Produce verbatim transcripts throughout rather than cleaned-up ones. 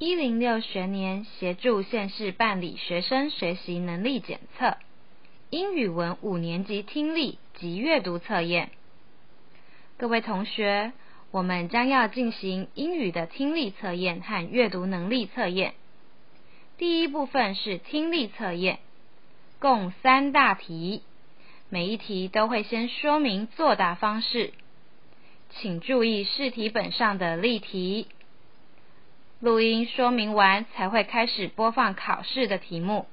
一零六学年协助县市办理学生学习能力检测，英语文五年级听力及阅读测验。各位同学，我们将要进行英语的听力测验和阅读能力测验。第一部分是听力测验，共三大题，每一题都会先说明作答方式，请注意试题本上的例题。录音说明完才会开始播放考试的题目。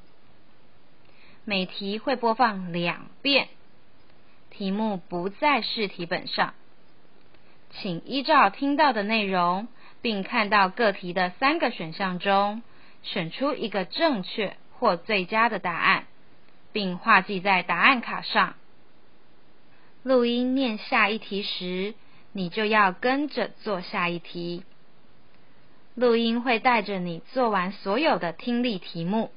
每题会播放两遍，题目不在试题本上。请依照听到的内容，并看到各题的三个选项中，选出一个正确或最佳的答案，并画记在答案卡上。录音念下一题时，你就要跟着做下一题。录音会带着你做完所有的听力题目。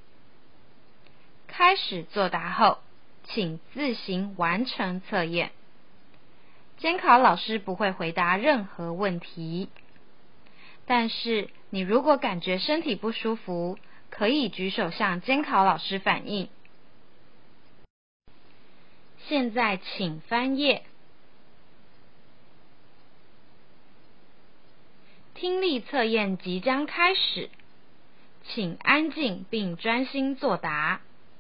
开始作答后，请自行完成测验。监考老师不会回答任何问题，但是你如果感觉身体不舒服，可以举手向监考老师反映。现在请翻页。听力测验即将开始，请安静并专心作答。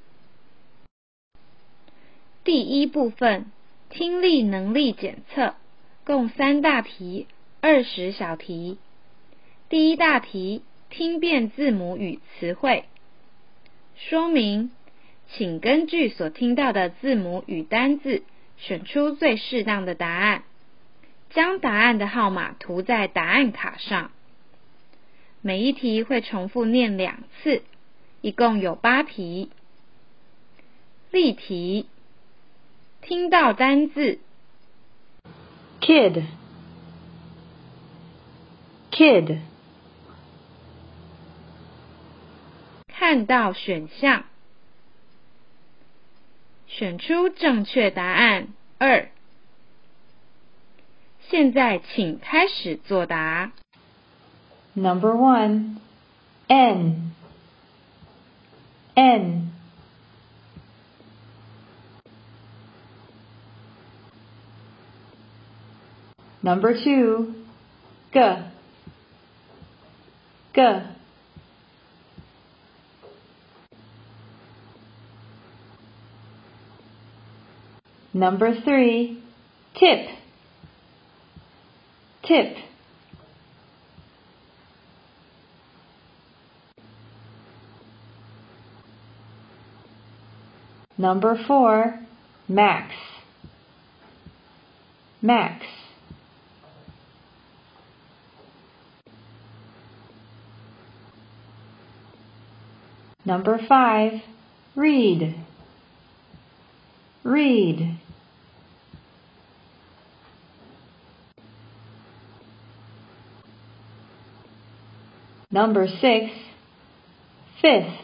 第一部分，听力能力检测，共三大题，二十小题。第一大题，听辨字母与词汇。说明，请根据所听到的字母与单字，选出最适当的答案。将答案的号码涂在答案卡上。每一题会重复念两次，一共有八题。例题，听到单字 kid kid 看到选项，选出正确答案二。现在请开始作答。 Number one, N, N. Number two, G, G. Number three, tip, tip. Number four, max, max. Number five, read, read. Number six, fifth,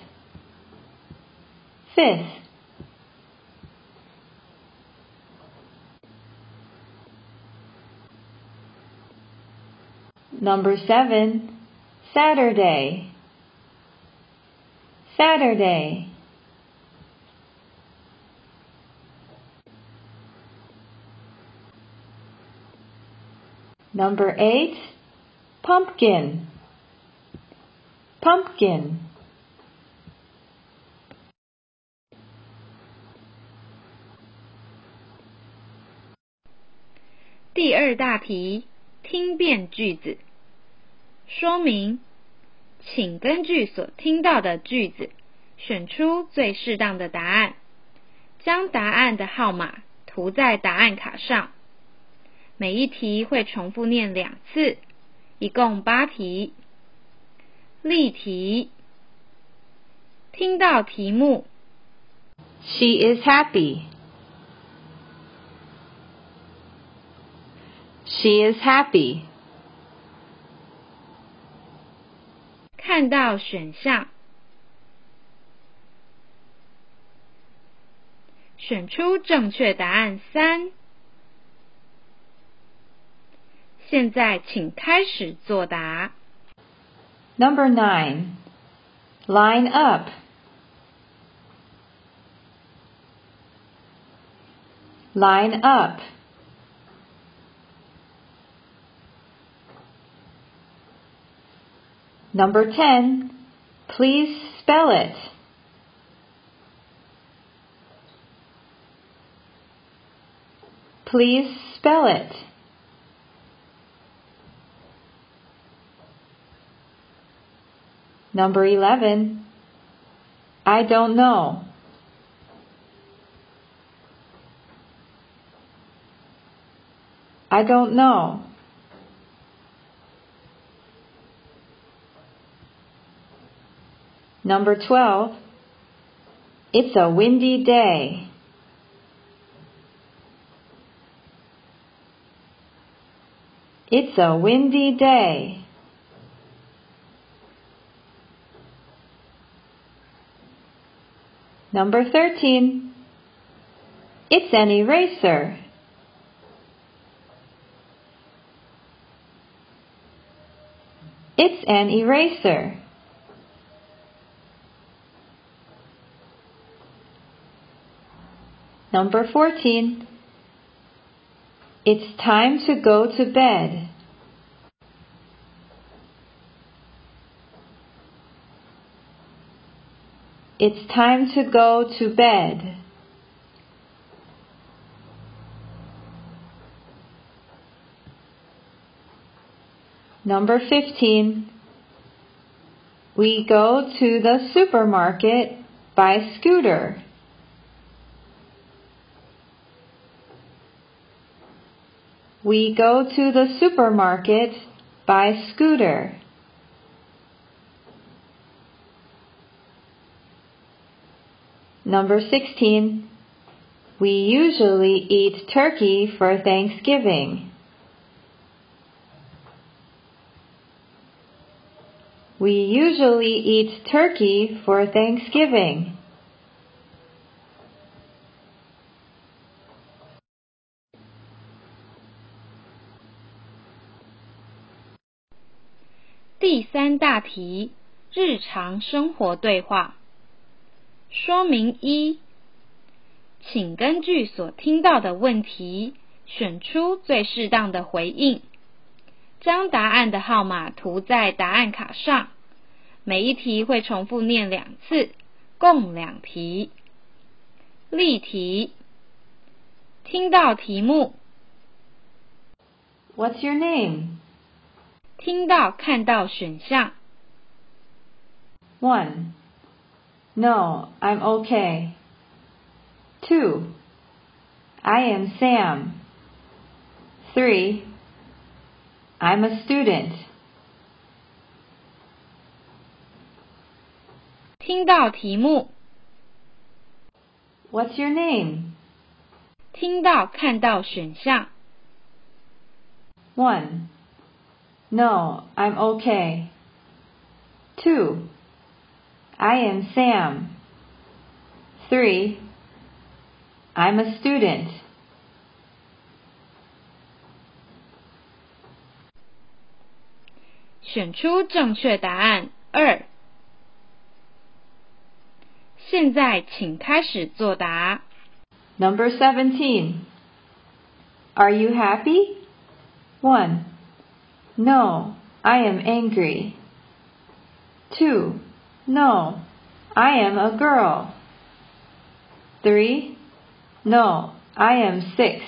fifth. Number seven, Saturday, Saturday. Number eight, pumpkin, pumpkin. 《第二大题，听辨句子。说明，请根据所听到的句子，选出最适当的答案，将答案的号码涂在答案卡上。每一题会重复念两次，一共八题。例题，听到题目 She is happy. She is happy. 看到选项，选出正确答案三。现在请开始作答。 Number nine. Line up. Line up. Number ten. Please spell it. Please spell it. Number eleven. I don't know. I don't know. Number twelve. It's a windy day. It's a windy day. Number thirteen. It's an eraser. It's an eraser. Number fourteen. It's time to go to bed. It's time to go to bed. Number fifteen. We go to the supermarket by scooter. We go to the supermarket by scooter. Number sixteen. We usually eat turkey for Thanksgiving. We usually eat turkey for Thanksgiving. 第三大题，日常生活对话。说明一，请根据所听到的问题，选出最适当的回应。将答案的号码涂在答案卡上，每一题会重复念两次，共两题。例题，听到题目 What's your name? 听到看到选项 one. No, I'm okay. two. I am Sam. three. I'm a student. 听到题目 What's your name? 听到看到选项 one. No, I'm okay. two. I am Sam. three. I'm a student. 选出正确答案二。现在请开始作答。 Number seventeen. Are you happy? one. No, I am angry. two. No, I am a girl. three. No, I am six.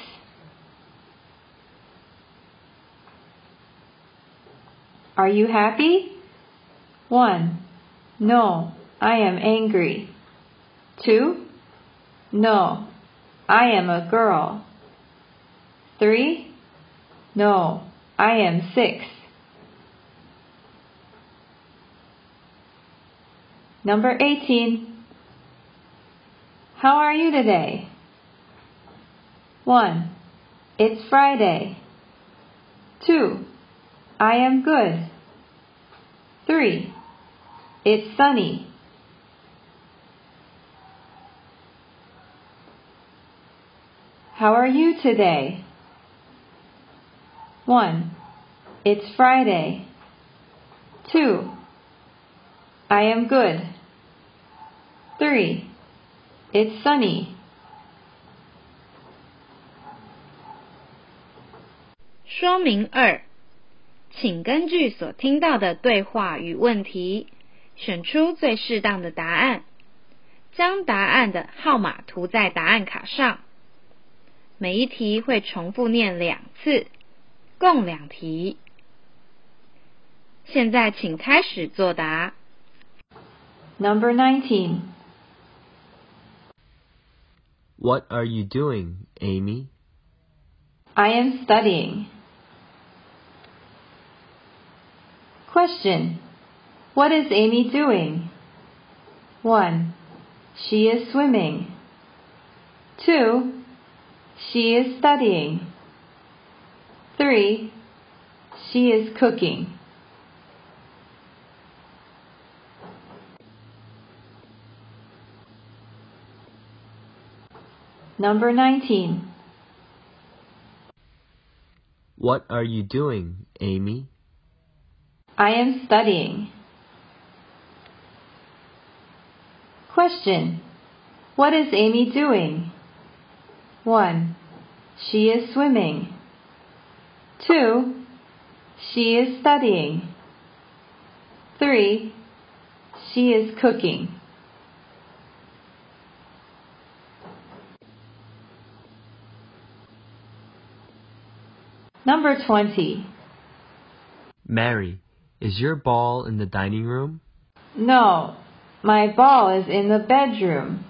Are you happy? one. No, I am angry. two. No, I am a girl. three. No, I am six. Number eighteen. How are you today? one. It's Friday. two. I am good. three. It's sunny. How are you today? one. It's Friday. two. I am good. Three. It's sunny. 说明二，请根据所听到的对话与问题，选出最适当的答案，将答案的号码涂在答案卡上。每一题会重复念两次，共两题。现在请开始作答。 Number nineteen. What are you doing, Amy? I am studying. Question. What is Amy doing? one. She is swimming. two. She is studying. three. She is cooking. Number nineteen. What are you doing, Amy? I am studying. Question. What is Amy doing? one. She is swimming. two. She is studying. three. She is cooking. Number twenty. Mary, is your ball in the dining room? No, my ball is in the bedroom.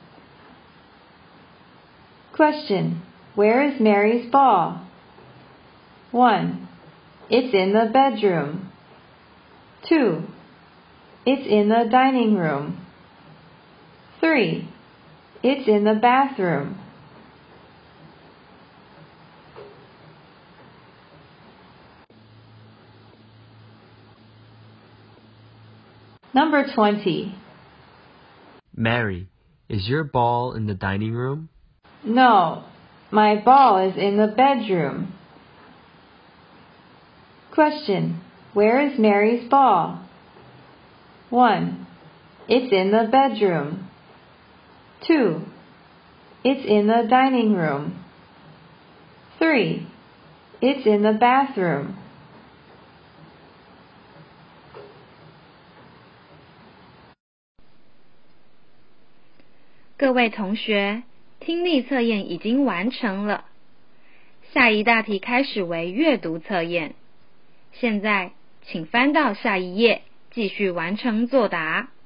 Question. Where is Mary's ball? one. It's in the bedroom. two. It's in the dining room. three. It's in the bathroom. Number twenty. Mary, is your ball in the dining room? No, my ball is in the bedroom. Question. Where is Mary's ball? one. It's in the bedroom. two. It's in the dining room. three. It's in the bathroom. 各位同学，听力测验已经完成了。下一大题开始为阅读测验。现在，请翻到下一页，继续完成作答。